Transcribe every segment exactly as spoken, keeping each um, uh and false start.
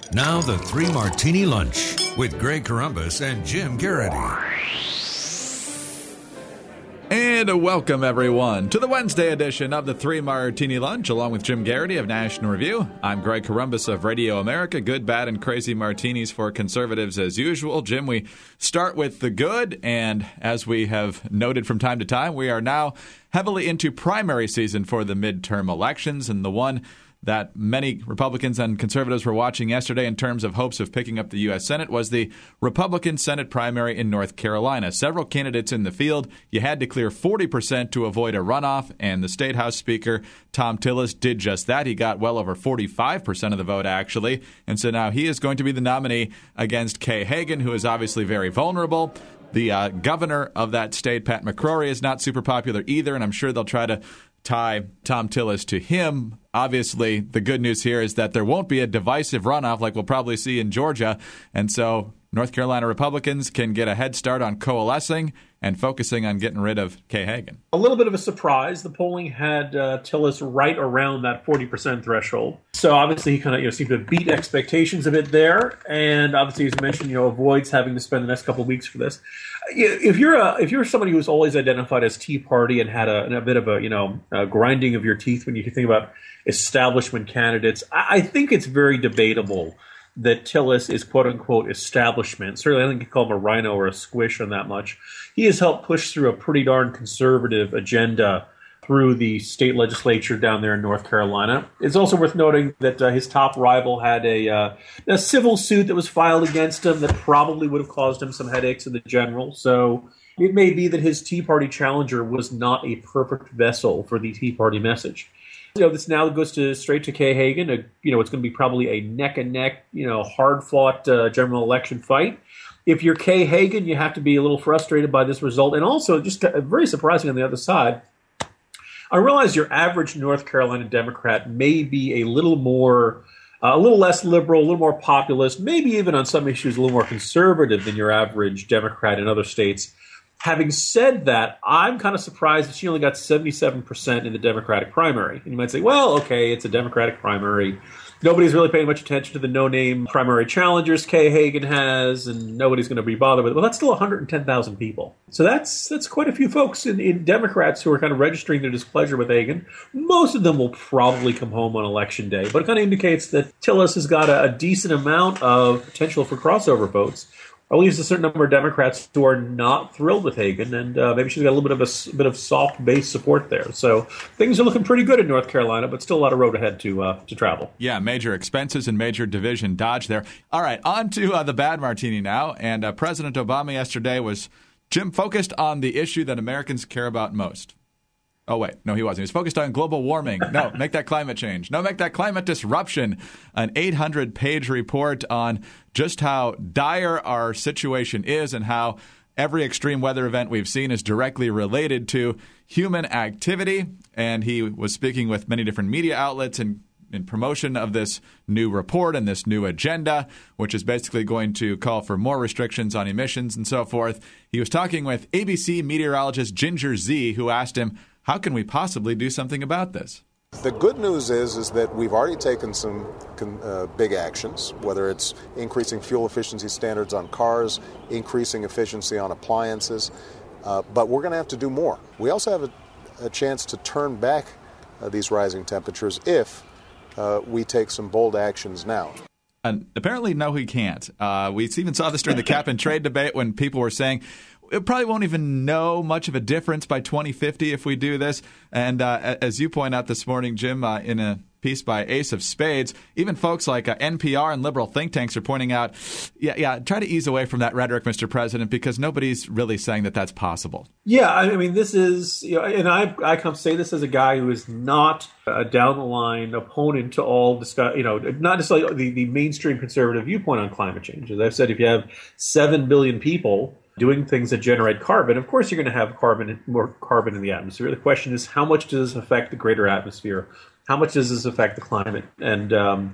Now the Three Martini Lunch with Greg Corombos and Jim Garrity. And welcome, everyone, to the Wednesday edition of the Three Martini Lunch, along with Jim Garrity of National Review. I'm Greg Corombos of Radio America. Good, bad, and crazy martinis for conservatives as usual. Jim, we start with the good, and as we have noted from time to time, we are now heavily into primary season for the midterm elections, and the one that many Republicans and conservatives were watching yesterday in terms of hopes of picking up the U S. Senate was the Republican Senate primary in North Carolina. Several candidates in the field. You had to clear forty percent to avoid a runoff, and the State House Speaker, Thom Tillis, did just that. He got well over forty-five percent of the vote, actually, and so now he is going to be the nominee against Kay Hagan, who is obviously very vulnerable. The uh, governor of that state, Pat McCrory, is not super popular either, and I'm sure they'll try to tie Thom Tillis to him. Obviously, the good news here is that there won't be a divisive runoff like we'll probably see in Georgia. And so North Carolina Republicans can get a head start on coalescing and focusing on getting rid of Kay Hagan. A little bit of a surprise. The polling had uh, Tillis right around that forty percent threshold. So obviously he kind of you know seemed to beat expectations a bit there. And obviously, as mentioned, you know, avoids having to spend the next couple of weeks for this. If you're a, if you're somebody who's always identified as Tea Party and had a, a bit of a you know a grinding of your teeth when you think about establishment candidates, I, I think it's very debatable that Tillis is quote-unquote establishment. Certainly, I think you call him a rhino or a squish on that much. He has helped push through a pretty darn conservative agenda through the state legislature down there in North Carolina. It's also worth noting that uh, his top rival had a, uh, a civil suit that was filed against him that probably would have caused him some headaches in the general. So it may be that his Tea Party challenger was not a perfect vessel for the Tea Party message. You know, this now goes to straight to Kay Hagan. A, you know, it's going to be probably a neck-and-neck, you know, hard-fought uh, general election fight. If you're Kay Hagan, you have to be a little frustrated by this result. And also, just uh, very surprising on the other side, I realize your average North Carolina Democrat may be a little more, uh, a little less liberal, a little more populist, maybe even on some issues a little more conservative than your average Democrat in other states. Having said that, I'm kind of surprised that she only got seventy-seven percent in the Democratic primary. And you might say, well, okay, it's a Democratic primary. Nobody's really paying much attention to the no-name primary challengers Kay Hagan has, and nobody's going to be bothered with it. Well, that's still one hundred ten thousand people. So that's that's quite a few folks in, in Democrats who are kind of registering their displeasure with Hagan. Most of them will probably come home on Election Day, but it kind of indicates that Tillis has got a, a decent amount of potential for crossover votes. Or at least a certain number of Democrats who are not thrilled with Hagan, and uh, maybe she's got a little bit of a, a bit of soft base support there. So things are looking pretty good in North Carolina, but still a lot of road ahead to uh, to travel. Yeah, major expenses and major division dodge there. All right, on to uh, the bad martini now. And uh, President Obama yesterday was, Jim, focused on the issue that Americans care about most. Oh, wait. No, he wasn't. He was focused on global warming. No, make that climate change. No, make that climate disruption. An eight hundred page report on just how dire our situation is and how every extreme weather event we've seen is directly related to human activity. And he was speaking with many different media outlets in, in promotion of this new report and this new agenda, which is basically going to call for more restrictions on emissions and so forth. He was talking with A B C meteorologist Ginger Zee, who asked him, how can we possibly do something about this? The good news is is that we've already taken some uh, big actions, whether it's increasing fuel efficiency standards on cars, increasing efficiency on appliances, uh, but we're going to have to do more. We also have a, a chance to turn back uh, these rising temperatures if uh, we take some bold actions now. And apparently, no, he can't. Uh, we even saw this during the cap and trade debate when people were saying, it probably won't even know much of a difference by twenty fifty if we do this. And uh, as you point out this morning, Jim, uh, in a piece by Ace of Spades, even folks like uh, N P R and liberal think tanks are pointing out, yeah, yeah, try to ease away from that rhetoric, Mister President, because nobody's really saying that that's possible. Yeah, I mean, this is, you know, and I I come say this as a guy who is not a down-the-line opponent to all, discuss, you know, not necessarily the, the mainstream conservative viewpoint on climate change. As I've said, if you have seven billion people doing things that generate carbon, of course you're going to have carbon, more carbon in the atmosphere. The question is, how much does this affect the greater atmosphere? How much does this affect the climate? And um,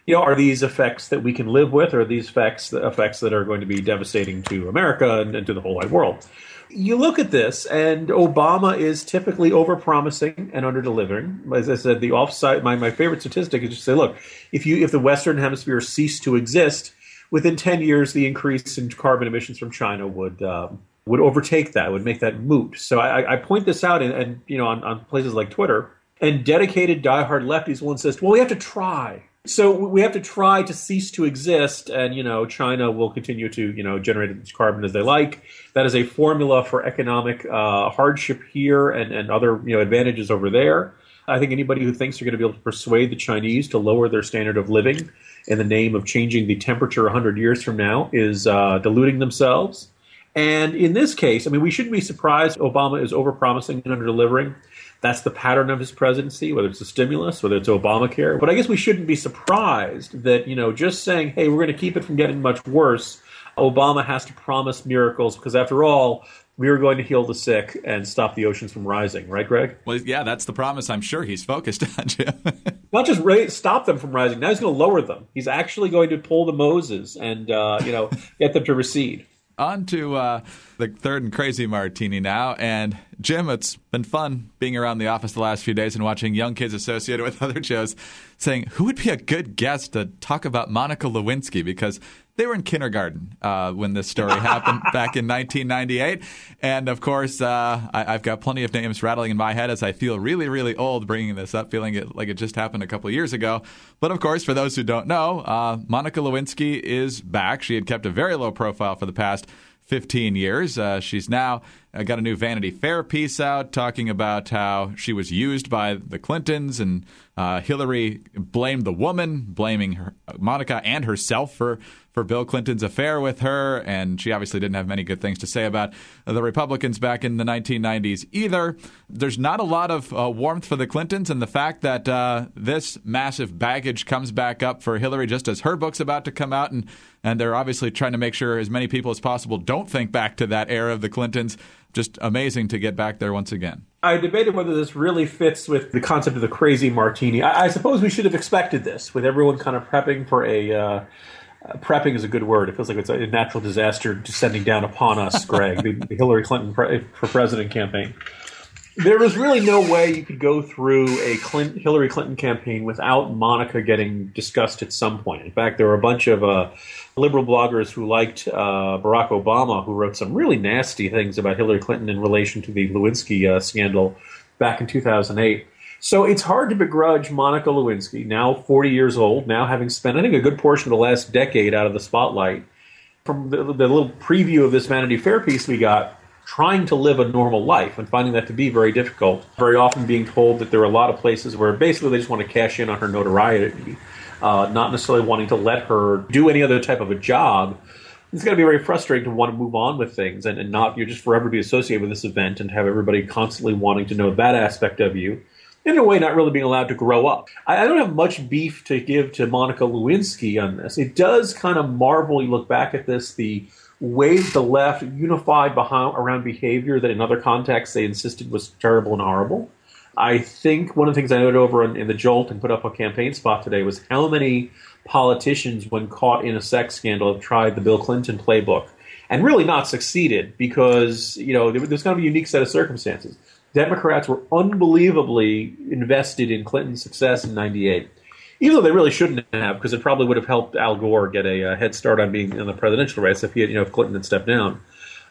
You know, are these effects that we can live with, or are these effects, effects that are going to be devastating to America and, and to the whole wide world? You look at this, and Obama is typically overpromising and underdelivering. As I said, the offside, my, my favorite statistic is just say, look, if you if the Western Hemisphere ceased to exist, within ten years, the increase in carbon emissions from China would um, would overtake that, would make that moot. So I, I point this out, and, and you know, on, on places like Twitter, and dedicated diehard lefties will insist, well, we have to try. So we have to try to cease to exist, and, you know, China will continue to, you know, generate as much carbon as they like. That is a formula for economic uh, hardship here and, and other, you know, advantages over there. I think anybody who thinks they're going to be able to persuade the Chinese to lower their standard of living in the name of changing the temperature one hundred years from now is uh, deluding themselves. And in this case, I mean, we shouldn't be surprised Obama is overpromising and underdelivering. That's the pattern of his presidency, whether it's the stimulus, whether it's Obamacare. But I guess we shouldn't be surprised that, you know, just saying, hey, we're going to keep it from getting much worse, Obama has to promise miracles because, after all, we are going to heal the sick and stop the oceans from rising. Right, Greg? Well, yeah, that's the promise I'm sure he's focused on, Jim. Not just raise, stop them from rising. Now he's going to lower them. He's actually going to pull the Moses and, uh, you know, get them to recede. On to uh, the third and crazy martini now. And, Jim, it's been fun being around the office the last few days and watching young kids associated with other shows saying, who would be a good guest to talk about Monica Lewinsky? Because they were in kindergarten uh, when this story happened back in nineteen ninety-eight. And, of course, uh, I, I've got plenty of names rattling in my head as I feel really, really old bringing this up, feeling it like it just happened a couple of years ago. But, of course, for those who don't know, uh, Monica Lewinsky is back. She had kept a very low profile for the past fifteen years. Uh, she's now uh, got a new Vanity Fair piece out talking about how she was used by the Clintons, and uh, Hillary blamed the woman, blaming her, Monica and herself for, for Bill Clinton's affair with her. And she obviously didn't have many good things to say about the Republicans back in the nineteen nineties either. There's not a lot of uh, warmth for the Clintons, and the fact that uh, this massive baggage comes back up for Hillary just as her book's about to come out, and And they're obviously trying to make sure as many people as possible don't think back to that era of the Clintons. Just amazing to get back there once again. I debated whether this really fits with the concept of the crazy martini. I, I suppose we should have expected this, with everyone kind of prepping for a uh, – uh, prepping is a good word. It feels like it's a natural disaster descending down upon us, Greg, the, the Hillary Clinton pre- for president campaign. There was really no way you could go through a Clinton, Hillary Clinton campaign without Monica getting discussed at some point. In fact, there were a bunch of uh, liberal bloggers who liked uh, Barack Obama who wrote some really nasty things about Hillary Clinton in relation to the Lewinsky uh, scandal back in two thousand eight. So it's hard to begrudge Monica Lewinsky, now forty years old, now having spent, I think, a good portion of the last decade out of the spotlight. From the, the little preview of this Vanity Fair piece we got, trying to live a normal life and finding that to be very difficult. Very often being told that there are a lot of places where basically they just want to cash in on her notoriety, uh, not necessarily wanting to let her do any other type of a job. It's going to be very frustrating to want to move on with things and, and not, you're just forever be associated with this event and have everybody constantly wanting to know that aspect of you. In a way, not really being allowed to grow up. I, I don't have much beef to give to Monica Lewinsky on this. It does kind of marvel, you look back at this, the way the left unified behind, around behavior that in other contexts they insisted was terrible and horrible. I think one of the things I noted over in, in the Jolt and put up a campaign spot today was how many politicians, when caught in a sex scandal, have tried the Bill Clinton playbook and really not succeeded because, you know, there, there's kind of a unique set of circumstances. Democrats were unbelievably invested in Clinton's success in ninety-eight. Even though they really shouldn't have, because it probably would have helped Al Gore get a, a head start on being in the presidential race if he had, you know, if Clinton had stepped down.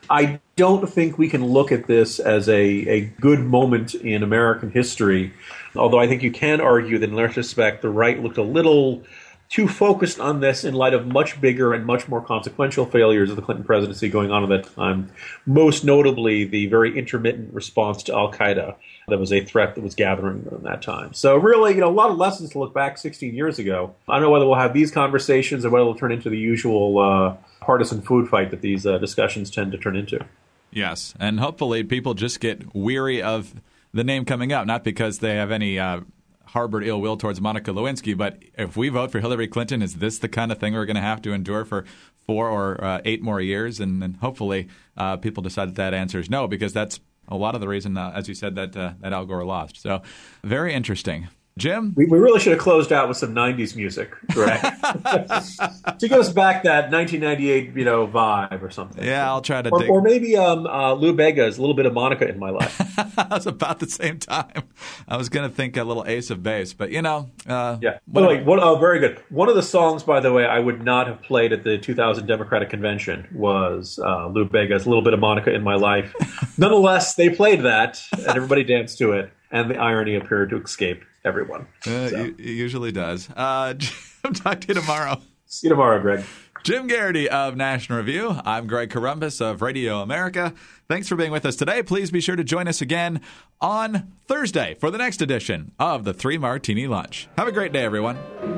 I don't think we can look at this as a, a good moment in American history, although I think you can argue that in retrospect the right looked a little too focused on this in light of much bigger and much more consequential failures of the Clinton presidency going on at that time, most notably the very intermittent response to al-Qaeda. That was a threat that was gathering at that time. So really, you know, a lot of lessons to look back sixteen years ago. I don't know whether we'll have these conversations or whether it'll turn into the usual uh, partisan food fight that these uh, discussions tend to turn into. Yes, and hopefully people just get weary of the name coming up, not because they have any uh, harbored ill will towards Monica Lewinsky, but if we vote for Hillary Clinton, is this the kind of thing we're going to have to endure for four or uh, eight more years? And, and hopefully uh, people decide that that answer is no, because that's a lot of the reason, uh, as you said, that uh, that Al Gore lost. So very interesting. Jim? We, we really should have closed out with some nineties music, Greg. To give us back that nineteen ninety-eight, you know, vibe or something. Yeah, I'll try to or, dig. Or maybe um, uh, Lou Bega's A Little Bit of Monica in My Life. That was about the same time. I was going to think a little Ace of Base, but, you know. Uh, yeah. By wait, one, oh, very good. One of the songs, by the way, I would not have played at the two thousand Democratic Convention was uh, Lou Bega's A Little Bit of Monica in My Life. Nonetheless, they played that, and everybody danced to it, and the irony appeared to escape everyone. Uh, so. It usually does. Uh, Jim, talk to you tomorrow. See you tomorrow, Greg. Jim Garrity of National Review. I'm Greg Corombos of Radio America. Thanks for being with us today. Please be sure to join us again on Thursday for the next edition of the Three Martini Lunch. Have a great day, everyone.